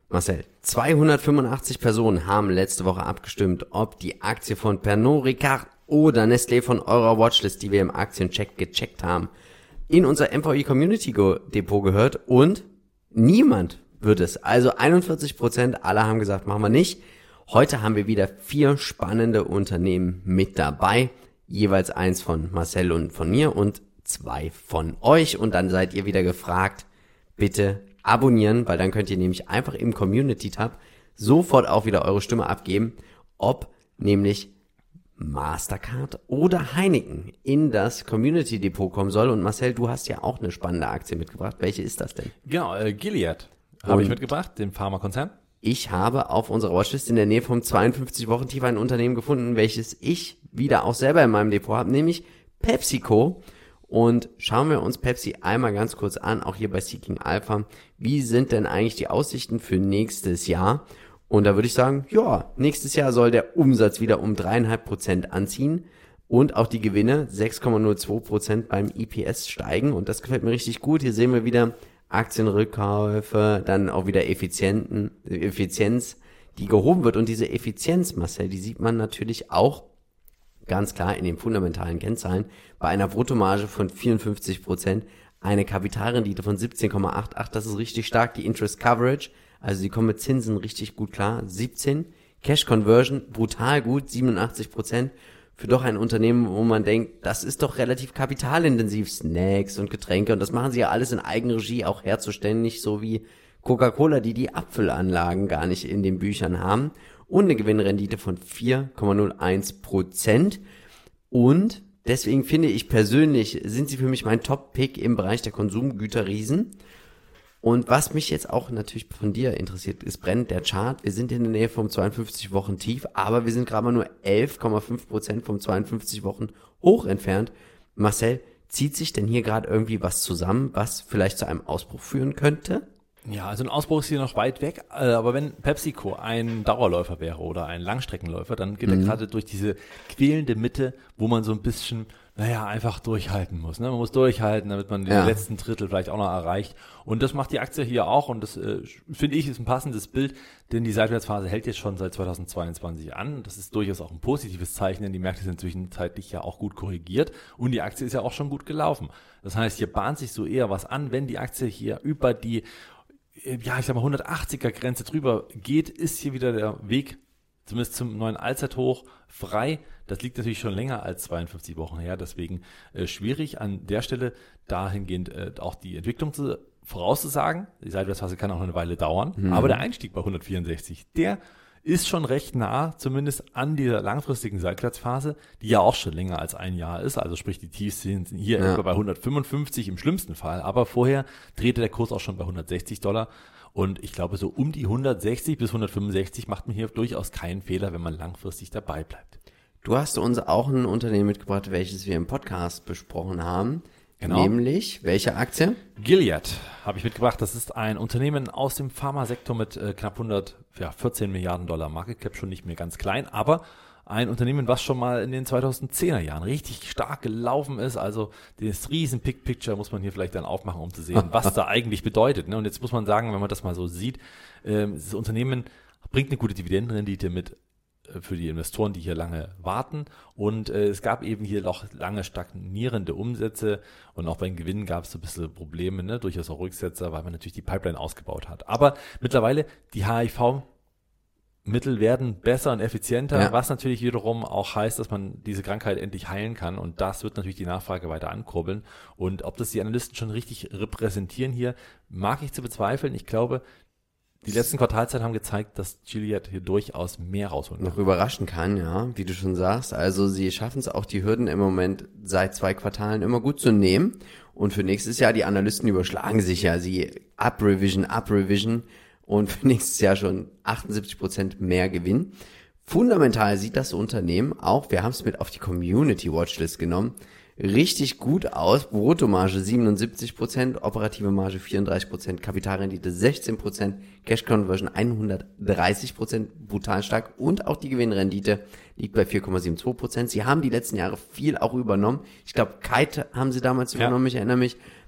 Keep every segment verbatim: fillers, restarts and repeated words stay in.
Marcel, zweihundertfünfundachtzig Personen haben letzte Woche abgestimmt, ob die Aktie von Pernod Ricard oder Nestlé von eurer Watchlist, die wir im Aktiencheck gecheckt haben, in unser M V I Community Depot gehört, und niemand wird es. Also einundvierzig Prozent aller haben gesagt, machen wir nicht. Heute haben wir wieder vier spannende Unternehmen mit dabei, jeweils eins von Marcel und von mir und zwei von euch, und dann seid ihr wieder gefragt, bitte abonnieren, weil dann könnt ihr nämlich einfach im Community-Tab sofort auch wieder eure Stimme abgeben, ob nämlich Mastercard oder Heineken in das Community-Depot kommen soll. Und Marcel, du hast ja auch eine spannende Aktie mitgebracht. Welche ist das denn? Genau, äh, Gilead habe ich mitgebracht, den Pharmakonzern. Ich habe auf unserer Watchlist in der Nähe vom zweiundfünfzig-Wochen-Tief ein Unternehmen gefunden, welches ich wieder auch selber in meinem Depot habe, nämlich PepsiCo. Und schauen wir uns Pepsi einmal ganz kurz an, auch hier bei Seeking Alpha. Wie sind denn eigentlich die Aussichten für nächstes Jahr? Und da würde ich sagen, ja, nächstes Jahr soll der Umsatz wieder um dreieinhalb Prozent anziehen und auch die Gewinne sechs Komma null zwei Prozent beim E P S steigen. Und das gefällt mir richtig gut. Hier sehen wir wieder Aktienrückkäufe, dann auch wieder Effizienten, Effizienz, die gehoben wird. Und diese Effizienz, Marcel, die sieht man natürlich auch ganz klar in den fundamentalen Kennzahlen. Bei einer Bruttomarge von vierundfünfzig Prozent, eine Kapitalrendite von siebzehn Komma achtundachtzig, das ist richtig stark. Die Interest Coverage, also die kommen mit Zinsen richtig gut klar, siebzehn. Cash Conversion, brutal gut, siebenundachtzig Prozent. Für doch ein Unternehmen, wo man denkt, das ist doch relativ kapitalintensiv, Snacks und Getränke, und das machen sie ja alles in Eigenregie auch herzustellen, nicht so wie Coca-Cola, die die Apfelanlagen gar nicht in den Büchern haben. Und eine Gewinnrendite von vier Komma null eins Prozent. Und deswegen finde ich persönlich, sind sie für mich mein Top-Pick im Bereich der Konsumgüterriesen. Und was mich jetzt auch natürlich von dir interessiert, ist brennt der Chart. Wir sind in der Nähe vom zweiundfünfzig-Wochen-Tief, aber wir sind gerade mal nur elf Komma fünf Prozent vom zweiundfünfzig-Wochen-Hoch entfernt. Marcel, zieht sich denn hier gerade irgendwie was zusammen, was vielleicht zu einem Ausbruch führen könnte? Ja, also ein Ausbruch ist hier noch weit weg, aber wenn PepsiCo ein Dauerläufer wäre oder ein Langstreckenläufer, dann geht mhm. er gerade durch diese quälende Mitte, wo man so ein bisschen, naja, einfach durchhalten muss. Ne? Man muss durchhalten, damit man ja. den letzten Drittel vielleicht auch noch erreicht. Und das macht die Aktie hier auch, und das äh, finde ich ist ein passendes Bild, denn die Seitwärtsphase hält jetzt schon seit zweitausendzweiundzwanzig an. Das ist durchaus auch ein positives Zeichen, denn die Märkte sind zwischenzeitlich ja auch gut korrigiert und die Aktie ist ja auch schon gut gelaufen. Das heißt, hier bahnt sich so eher was an, wenn die Aktie hier über die ja, ich sag mal hundertachtziger Grenze drüber geht, ist hier wieder der Weg, zumindest zum neuen Allzeithoch, frei. Das liegt natürlich schon länger als zweiundfünfzig Wochen her, deswegen äh, schwierig an der Stelle dahingehend äh, auch die Entwicklung zu, vorauszusagen. Die Seitwärtsphase kann auch eine Weile dauern, mhm. aber der Einstieg bei hundertvierundsechzig, der ist schon recht nah, zumindest an dieser langfristigen Seitwärtsphase, die ja auch schon länger als ein Jahr ist. Also sprich, die Tiefs sind hier ja. etwa bei hundertfünfundfünfzig im schlimmsten Fall. Aber vorher drehte der Kurs auch schon bei hundertsechzig Dollar. Und ich glaube, so um die hundertsechzig bis hundertfünfundsechzig macht man hier durchaus keinen Fehler, wenn man langfristig dabei bleibt. Du hast uns auch ein Unternehmen mitgebracht, welches wir im Podcast besprochen haben. Genau. Nämlich, welche Aktie? Gilead habe ich mitgebracht. Das ist ein Unternehmen aus dem Pharmasektor mit äh, knapp hundertvierzehn Milliarden Dollar Market Cap, schon nicht mehr ganz klein, aber ein Unternehmen, was schon mal in den zweitausendzehner Jahren richtig stark gelaufen ist. Also das riesen Big Picture muss man hier vielleicht dann aufmachen, um zu sehen, was da eigentlich bedeutet. Ne? Und jetzt muss man sagen, wenn man das mal so sieht, äh, das Unternehmen bringt eine gute Dividendenrendite mit für die Investoren, die hier lange warten, und äh, es gab eben hier noch lange stagnierende Umsätze, und auch bei den Gewinnen gab es so ein bisschen Probleme, ne? Durchaus auch Rücksetzer, weil man natürlich die Pipeline ausgebaut hat. Aber mittlerweile, die H I V-Mittel werden besser und effizienter, ja. was natürlich wiederum auch heißt, dass man diese Krankheit endlich heilen kann, und das wird natürlich die Nachfrage weiter ankurbeln. Und ob das die Analysten schon richtig repräsentieren hier, mag ich zu bezweifeln. Ich glaube, die letzten Quartalszahlen haben gezeigt, dass Gilead hier durchaus mehr rausholen kann. Noch überraschen kann, ja, wie du schon sagst. Also sie schaffen es auch, die Hürden im Moment seit zwei Quartalen immer gut zu nehmen. Und für nächstes Jahr, die Analysten überschlagen sich ja, sie Up-Revision, Up-Revision, und für nächstes Jahr schon achtundsiebzig Prozent mehr Gewinn. Fundamental sieht das Unternehmen auch, wir haben es mit auf die Community Watchlist genommen, richtig gut aus. Bruttomarge siebenundsiebzig Prozent, operative Marge vierunddreißig Prozent, Kapitalrendite sechzehn Prozent, Cash Conversion hundertdreißig Prozent, brutal stark, und auch die Gewinnrendite liegt bei vier Komma zweiundsiebzig Prozent. Sie haben die letzten Jahre viel auch übernommen. Ich glaube, Kite haben sie damals übernommen, ja. ich erinnere mich.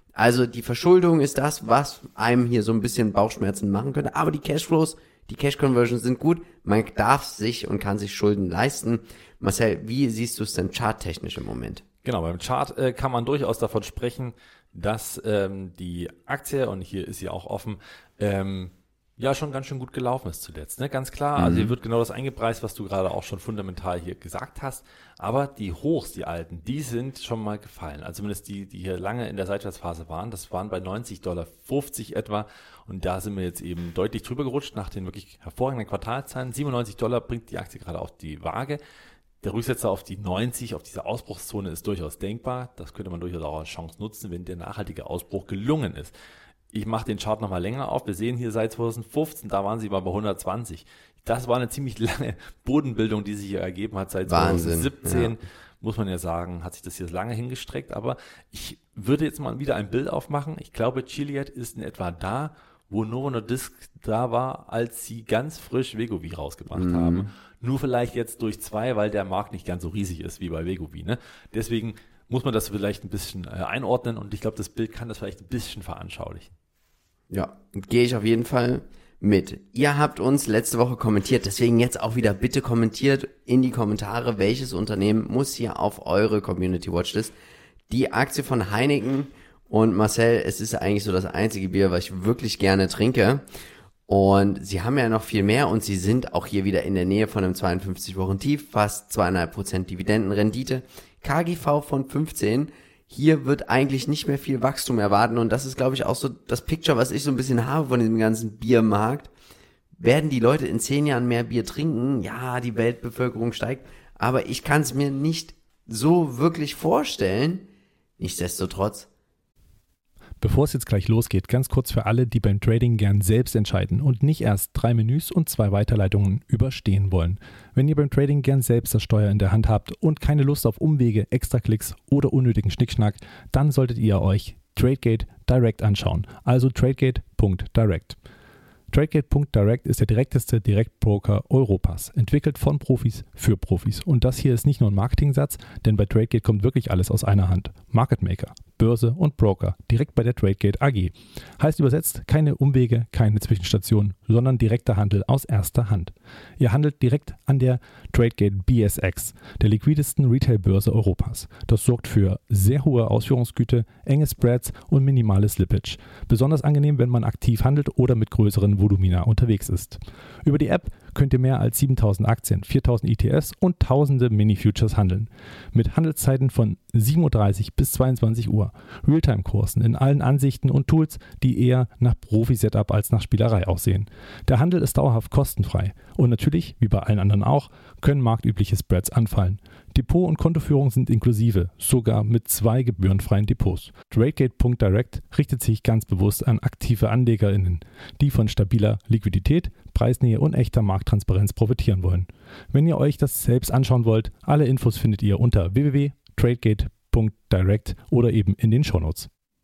Also die Verschuldung ist das, was einem hier so ein bisschen Bauchschmerzen machen könnte. Aber die Cashflows, die Cash-Conversions sind gut. Man darf sich und kann sich Schulden leisten. Marcel, wie siehst du es denn charttechnisch im Moment? Genau, beim Chart äh, kann man durchaus davon sprechen, dass ähm, die Aktie, und hier ist sie auch offen, ähm, ja schon ganz schön gut gelaufen ist zuletzt. Ne? Ganz klar, mhm. also hier wird genau das eingepreist, was du gerade auch schon fundamental hier gesagt hast. Aber die Hochs, die alten, die sind schon mal gefallen. Also zumindest die, die hier lange in der Seitwärtsphase waren. Das waren bei neunzig Komma fünfzig Dollar etwa. Und da sind wir jetzt eben deutlich drüber gerutscht nach den wirklich hervorragenden Quartalszahlen. siebenundneunzig Dollar bringt die Aktie gerade auf die Waage. Der Rücksetzer auf die neunzig, auf diese Ausbruchszone ist durchaus denkbar. Das könnte man durchaus auch als Chance nutzen, wenn der nachhaltige Ausbruch gelungen ist. Ich mache den Chart nochmal länger auf. Wir sehen hier seit zwanzig fünfzehn, da waren sie mal bei hundertzwanzig. Das war eine ziemlich lange Bodenbildung, die sich hier ergeben hat. Seit Wahnsinn, zwanzig siebzehn, ja. muss man ja sagen, hat sich das hier lange hingestreckt. Aber ich würde jetzt mal wieder ein Bild aufmachen. Ich glaube, Chiliad ist in etwa da, wo Novo Nordisk da war, als sie ganz frisch Wegovy rausgebracht mhm. haben. Nur vielleicht jetzt durch zwei, weil der Markt nicht ganz so riesig ist wie bei Wegovy. Ne? Deswegen muss man das vielleicht ein bisschen äh, einordnen und ich glaube, das Bild kann das vielleicht ein bisschen veranschaulichen. Ja, gehe ich auf jeden Fall mit. Ihr habt uns letzte Woche kommentiert, deswegen jetzt auch wieder bitte kommentiert in die Kommentare, welches Unternehmen muss hier auf eure Community Watchlist. Die Aktie von Heineken und Marcel, es ist eigentlich so das einzige Bier, was ich wirklich gerne trinke. Und sie haben ja noch viel mehr und sie sind auch hier wieder in der Nähe von einem zweiundfünfzig Wochen Tief, fast zwei Komma fünf Prozent Dividendenrendite, K G V von fünfzehn. Hier wird eigentlich nicht mehr viel Wachstum erwarten und das ist, glaube ich, auch so das Picture, was ich so ein bisschen habe von diesem ganzen Biermarkt. Werden die Leute in zehn Jahren mehr Bier trinken? Ja, die Weltbevölkerung steigt, aber ich kann es mir nicht so wirklich vorstellen. Nichtsdestotrotz. Bevor es jetzt gleich losgeht, ganz kurz für alle, die beim Trading gern selbst entscheiden und nicht erst drei Menüs und zwei Weiterleitungen überstehen wollen. Wenn ihr beim Trading gern selbst das Steuer in der Hand habt und keine Lust auf Umwege, Extraklicks oder unnötigen Schnickschnack, dann solltet ihr euch Tradegate Direct anschauen, also tradegate Punkt direct. Tradegate Punkt direct ist der direkteste Direktbroker Europas, entwickelt von Profis für Profis. Und das hier ist nicht nur ein Marketingsatz, denn bei Tradegate kommt wirklich alles aus einer Hand. Market Maker, Börse und Broker, direkt bei der Tradegate A G. Heißt übersetzt, keine Umwege, keine Zwischenstationen, sondern direkter Handel aus erster Hand. Ihr handelt direkt an der Tradegate B S X, der liquidesten Retail-Börse Europas. Das sorgt für sehr hohe Ausführungsgüte, enge Spreads und minimales Slippage. Besonders angenehm, wenn man aktiv handelt oder mit größeren Volumina unterwegs ist. Über die App könnt ihr mehr als siebentausend Aktien, viertausend E T Fs und tausende Mini-Futures handeln. Mit Handelszeiten von sieben Uhr dreißig bis zweiundzwanzig Uhr. Realtime-Kursen in allen Ansichten und Tools, die eher nach Profi-Setup als nach Spielerei aussehen. Der Handel ist dauerhaft kostenfrei. Und natürlich, wie bei allen anderen auch, können marktübliche Spreads anfallen. Depot- und Kontoführung sind inklusive, sogar mit zwei gebührenfreien Depots. Tradegate Punkt direct richtet sich ganz bewusst an aktive AnlegerInnen, die von stabiler Liquidität, Preisnähe und echter Markttransparenz profitieren wollen. Wenn ihr euch das selbst anschauen wollt, alle Infos findet ihr unter w w w Punkt tradegate Punkt direct oder eben in den Shownotes.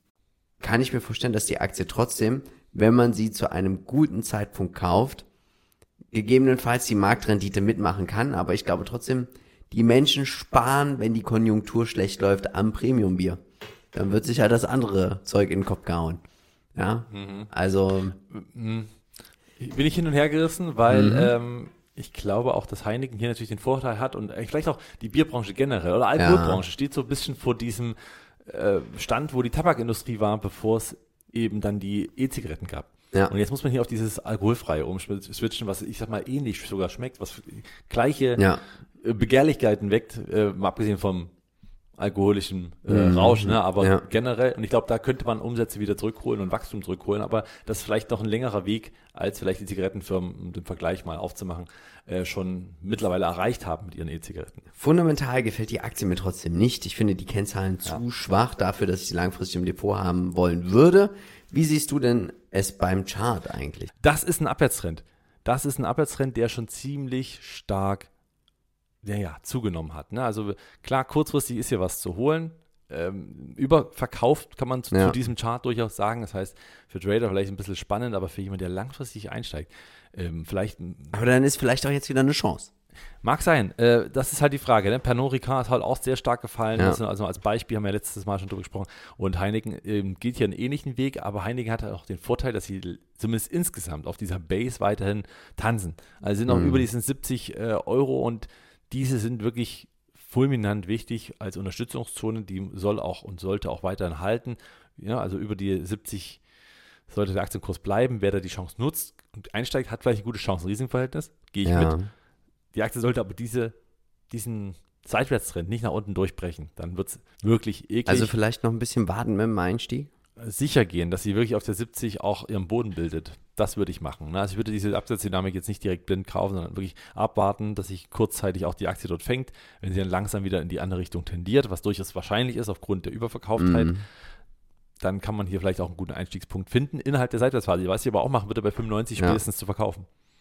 Kann ich mir vorstellen, dass die Aktie trotzdem, wenn man sie zu einem guten Zeitpunkt kauft, gegebenenfalls die Marktrendite mitmachen kann, aber ich glaube trotzdem, die Menschen sparen, wenn die Konjunktur schlecht läuft, am Premiumbier. Dann wird sich halt das andere Zeug in den Kopf gehauen. Ja, mhm. also... Bin ich hin und her gerissen, weil mhm. ähm, ich glaube auch, dass Heineken hier natürlich den Vorteil hat und vielleicht auch die Bierbranche generell oder Alkoholbranche ja. steht so ein bisschen vor diesem äh, Stand, wo die Tabakindustrie war, bevor es eben dann die E-Zigaretten gab. Ja. Und jetzt muss man hier auf dieses Alkoholfreie umswitchen, was ich sag mal ähnlich sogar schmeckt, was gleiche ja. Begehrlichkeiten weckt, äh, mal abgesehen vom alkoholischen äh, mhm. Rausch, ne? aber ja. generell, und ich glaube, da könnte man Umsätze wieder zurückholen und Wachstum zurückholen, aber das ist vielleicht noch ein längerer Weg, als vielleicht die Zigarettenfirmen, um den Vergleich mal aufzumachen, äh, schon mittlerweile erreicht haben mit ihren E-Zigaretten. Fundamental gefällt die Aktie mir trotzdem nicht. Ich finde die Kennzahlen ja. zu schwach dafür, dass ich sie langfristig im Depot haben wollen würde. Wie siehst du denn es beim Chart eigentlich? Das ist ein Abwärtstrend. Das ist ein Abwärtstrend, der schon ziemlich stark ja, ja, zugenommen hat. Ne? Also klar, kurzfristig ist hier was zu holen. Ähm, überverkauft kann man zu, ja. zu diesem Chart durchaus sagen. Das heißt, für Trader vielleicht ein bisschen spannend, aber für jemanden, der langfristig einsteigt, ähm, vielleicht... Aber dann ist vielleicht auch jetzt wieder eine Chance. Mag sein. Äh, das ist halt die Frage. Ne? Pernod Ricard ist halt auch sehr stark gefallen. Ja. Das ist also als Beispiel haben wir ja letztes Mal schon drüber gesprochen. Und Heineken ähm, geht hier einen ähnlichen Weg, aber Heineken hat halt auch den Vorteil, dass sie zumindest insgesamt auf dieser Base weiterhin tanzen. Also sind auch Mhm. über diesen siebzig äh, Euro und diese sind wirklich fulminant wichtig als Unterstützungszone. Die soll auch und sollte auch weiterhin halten. Ja, also über die siebzig sollte der Aktienkurs bleiben. Wer da die Chance nutzt und einsteigt, hat vielleicht ein gutes Chancen-Risiken-Verhältnis. Gehe ich Ja. mit. Die Aktie sollte aber diese, diesen Seitwärtstrend nicht nach unten durchbrechen. Dann wird es wirklich eklig. Also vielleicht noch ein bisschen warten mit dem Einstieg. Sicher gehen, dass sie wirklich auf der siebzig auch ihren Boden bildet. Das würde ich machen. Ne? Also ich würde diese Absatzdynamik jetzt nicht direkt blind kaufen, sondern wirklich abwarten, dass sich kurzzeitig auch die Aktie dort fängt. Wenn sie dann langsam wieder in die andere Richtung tendiert, was durchaus wahrscheinlich ist aufgrund der Überverkauftheit, Mhm. dann kann man hier vielleicht auch einen guten Einstiegspunkt finden innerhalb der Seitwärtsphase. Was ich aber auch machen würde, bei fünfundneunzig Ja. spätestens zu verkaufen.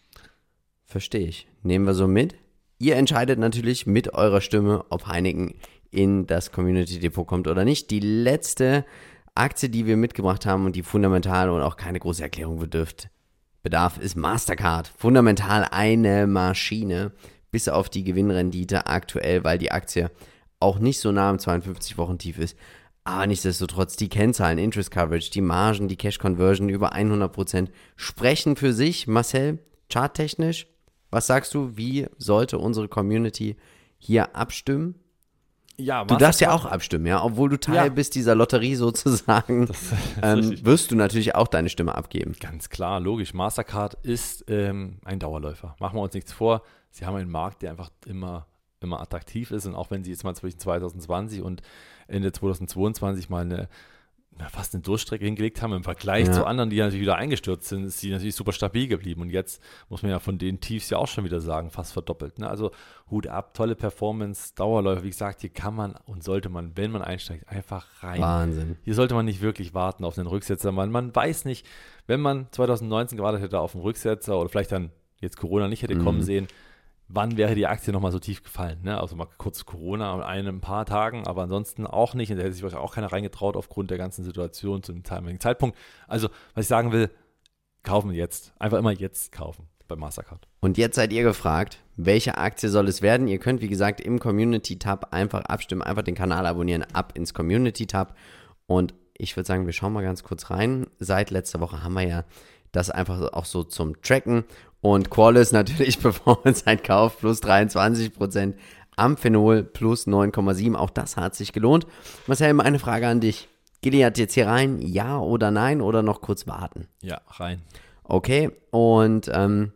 Verstehe ich. Nehmen wir so mit. Ihr entscheidet natürlich mit eurer Stimme, ob Heineken in das Community Depot kommt oder nicht. Die letzte Aktie, die wir mitgebracht haben und die fundamental und auch keine große Erklärung bedürft, bedarf, ist Mastercard. Fundamental eine Maschine, bis auf die Gewinnrendite aktuell, weil die Aktie auch nicht so nah am zweiundfünfzig Wochen Tief ist. Aber nichtsdestotrotz, die Kennzahlen, Interest Coverage, die Margen, die Cash Conversion über hundert Prozent sprechen für sich. Marcel, charttechnisch, was sagst du, wie sollte unsere Community hier abstimmen? Ja, Du darfst ja auch abstimmen, ja, obwohl du Teil Ja. bist dieser Lotterie sozusagen, Das, ähm, richtig. wirst du natürlich auch deine Stimme abgeben. Ganz klar, logisch. Mastercard ist ähm, ein Dauerläufer. Machen wir uns nichts vor. Sie haben einen Markt, der einfach immer, immer attraktiv ist. Und auch wenn sie jetzt mal zwischen zwanzig zwanzig und Ende zweitausendzweiundzwanzig mal eine, na, fast eine Durchstrecke hingelegt haben, im Vergleich Ja. zu anderen, die natürlich wieder eingestürzt sind, ist sie natürlich super stabil geblieben. Und jetzt muss man ja von den Tiefs ja auch schon wieder sagen, fast verdoppelt. Ne? Also Hut ab, tolle Performance, Dauerläufer. Wie gesagt, hier kann man und sollte man, wenn man einsteigt, einfach rein. Wahnsinn. Hier sollte man nicht wirklich warten auf den Rücksetzer. Man, man weiß nicht, wenn man zwanzig neunzehn gewartet hätte auf den Rücksetzer oder vielleicht dann jetzt Corona nicht hätte kommen Mhm. sehen, wann wäre die Aktie nochmal so tief gefallen? Ne? Also mal kurz Corona in einem paar Tagen, aber ansonsten auch nicht. Und da hätte sich wahrscheinlich auch keiner reingetraut aufgrund der ganzen Situation zu dem damaligen Zeitpunkt. Also, was ich sagen will, kaufen jetzt. Einfach immer jetzt kaufen bei Mastercard. Und jetzt seid ihr gefragt, welche Aktie soll es werden? Ihr könnt, wie gesagt, im Community-Tab einfach abstimmen, einfach den Kanal abonnieren, ab ins Community-Tab. Und ich würde sagen, wir schauen mal ganz kurz rein. Seit letzter Woche haben wir ja das einfach auch so zum Tracken. Und Qualys natürlich Performance-Einkauf plus dreiundzwanzig Prozent, Amphenol plus neun Komma sieben, auch das hat sich gelohnt. Marcel, mal eine Frage an dich. Gilead jetzt hier rein, ja oder nein oder noch kurz warten? Ja, rein. Okay, und ähm,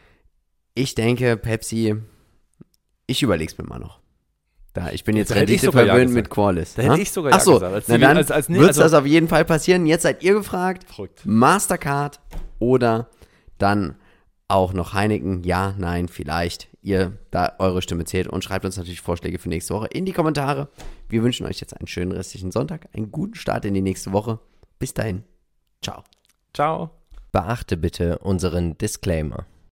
ich denke, Pepsi, ich überleg's mir mal noch. Da, ich bin jetzt Da hätte ich Rendite sogar ja verwöhnt gesagt. mit Qualys. Da hätte Ha? ich sogar ja Ach so, gesagt. Als na die- dann als- als- nee, wird also- das auf jeden Fall passieren. Jetzt seid ihr gefragt, Verrückt. Mastercard oder dann auch noch Heineken, ja, nein, vielleicht. Ihr, da eure Stimme zählt und schreibt uns natürlich Vorschläge für nächste Woche in die Kommentare. Wir wünschen euch jetzt einen schönen restlichen Sonntag, einen guten Start in die nächste Woche. Bis dahin, ciao. Ciao. Beachte bitte unseren Disclaimer.